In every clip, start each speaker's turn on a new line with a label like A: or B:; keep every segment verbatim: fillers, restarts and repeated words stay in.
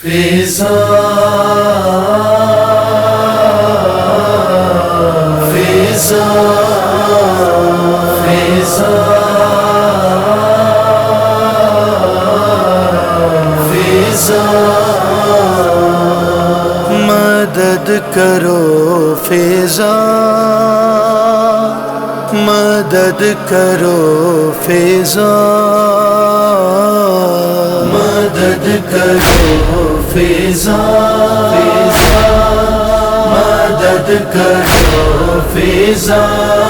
A: فضا فضا فضا فضا مدد کرو فضا مدد کرو فضا مدد کرو فضا مدد کرو فضا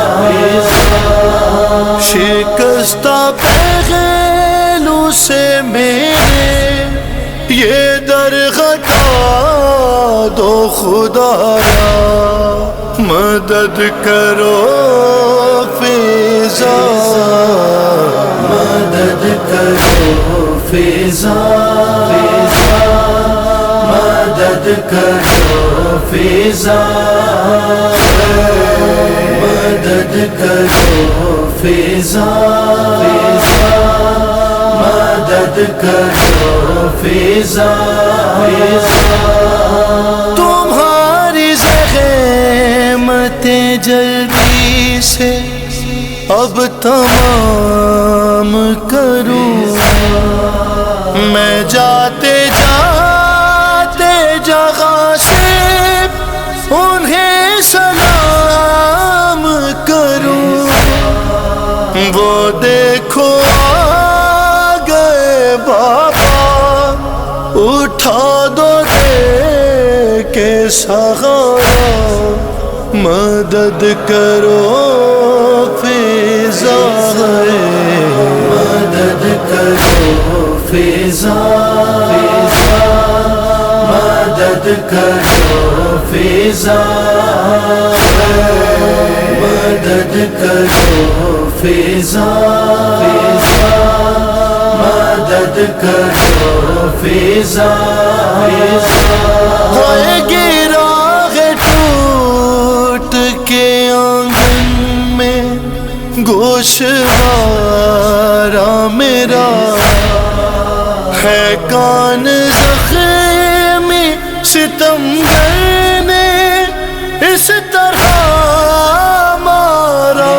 A: شکستہ پہلو سے میرے یہ در غٹا دو خدایا مدد کرو فضا مدد کرو فضا مدد کرو فضا مدد کرو فضا مدد کرو فضا تمہاری زحمت جلدی سے اب تمام کروں میں جاتے جاتے جگہ سے انہیں سلام کروں وہ دیکھو آ گئے بابا اٹھا دو دے کے سہارا مدد کرو فضا مدد کرو فضا مدد کرو فضا مدد کرو فضا مدد کرو فضا ہوئے گرا ہے ٹوٹ کے آنگن میں گوشوارا میرا ہے کان زخمی ستمگر نے اس طرح مارا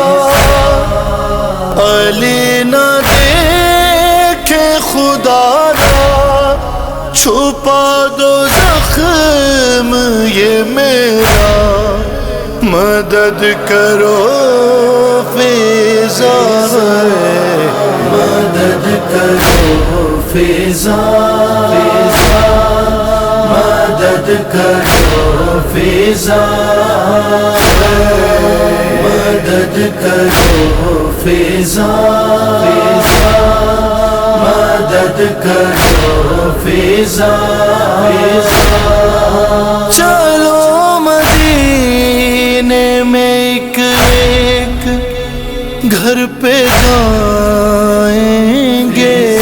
A: علی نہ دیکھے خدا را چھپا دو زخم یہ میرا مدد کرو فضا مدد کرو فضا مدد کرو فضا مدد کرو فضا مدد کرو فضا چلو مدینے میں ایک ایک گھر پہ جائیں گے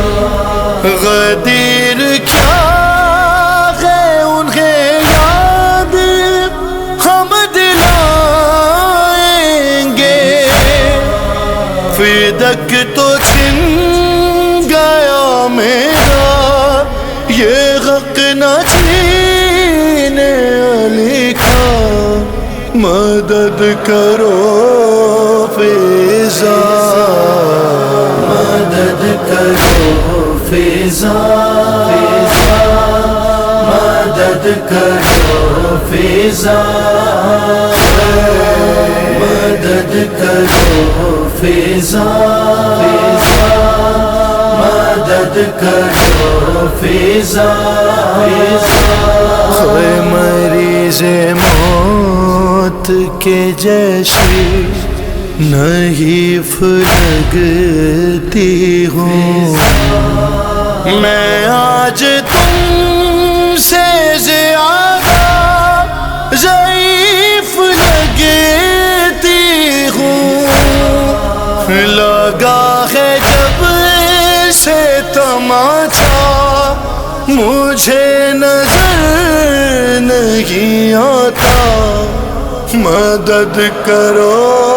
A: غدیر کیا ہے انہیں یاد ہم دلائیں گے فدک تو چھن گیا میرا یہ حق نہ چھینے علی کا مدد کرو فضا مدد کرو فضا مدد کرو فضا مدد کرو فضا مدد کرو فضا ہے مریض موت کے جیسی نحیف لگتی ہوں میں آج تم سے زیادہ ضعیف لگتی ہوں لگا ہے جب سے تماچا مجھے نظر نہیں آتا مدد کرو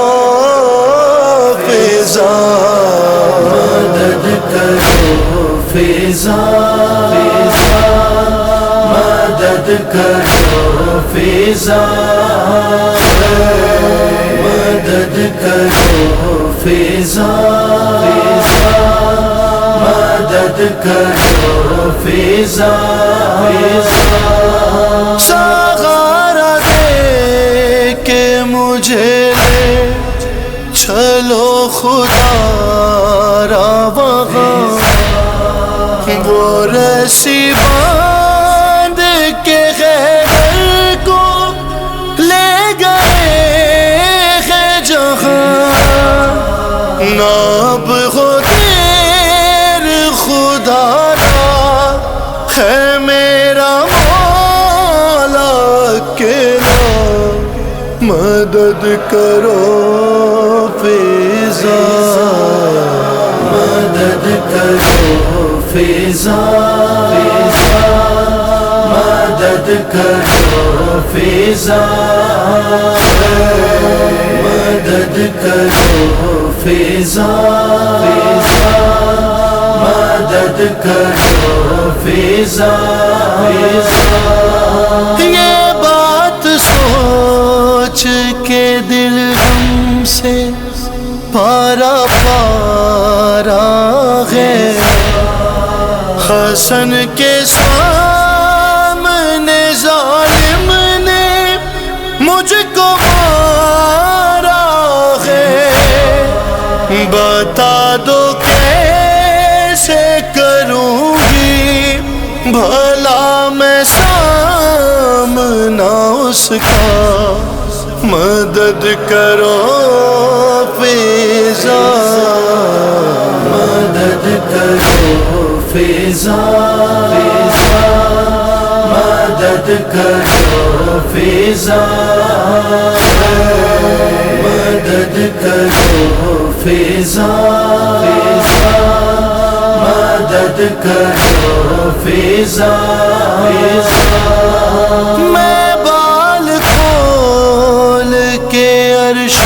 A: فضا مدد کرو فضا مدد کرو فضا، مدد کرو فضا، مدد کرو فضا، سہارا دے کے مجھے لے چلو خدا را وہاں، وہ رسی باندھ کے خیبر کو لے گئے ہیں جہاں، ناب ہو تیر خدا را ہے میرا مولا اکیلا، مدد کرو فضا، مدد کرو فضا، مدد کرو فضا، مدد کرو فضا، مدد کرو فضا، یہ بات سوچ کے دل ہم سے پارا پارا ہے، حسن کے سامنے ظالم نے مجھ کو مارا ہے، بتا دو کیسے کروں گی بھلا میں سامنا اس کا، مدد کرو فضا، مدد کرو فضا، مدد کرو فضا، مدد کرو فضا، مدد کرو فضا، میں بال کھول کے عرش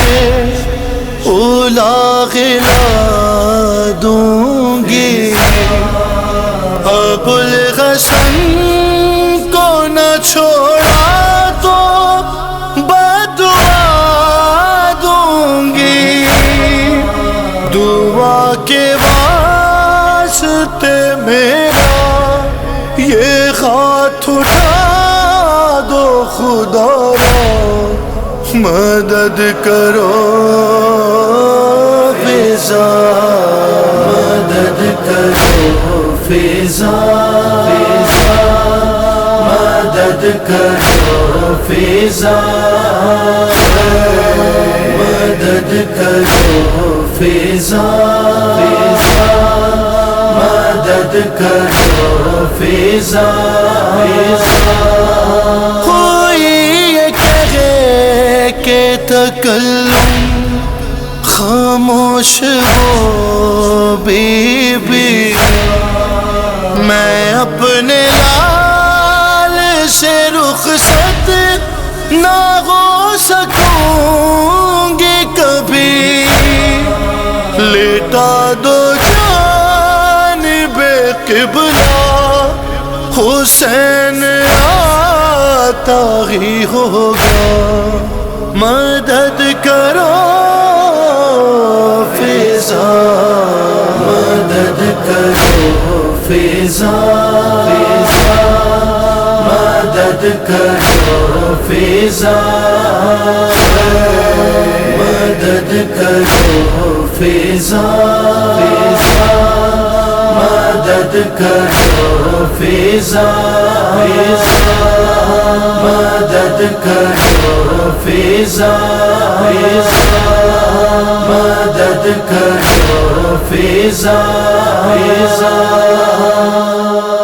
A: اولا خلا دوں گی، ابو الحسن کو نہ چھوڑا تو بدعا دوں گی، دعا کے واسطے میرا یہ ہاتھ اٹھا دو خدا را، مدد کرو فضا، مدد کرو فضا، مدد کرو فضا، مدد کرو فضا، مدد کرو فضا، کوئی یہ کہے کہ تکلم خاموش ہو بی بی، میں اپنے لال سے رخصت نہ ہو سکوں گی کبھی، لیٹا دو جانب قبلہ، حسین آتا ہی ہوگا، مدد کرو فضا، مدد کرو فضا، مدد کرو فضا، مدد کرو فضا، مدد کرو فضا، مدد کرو فضا، مدد کرو فضا،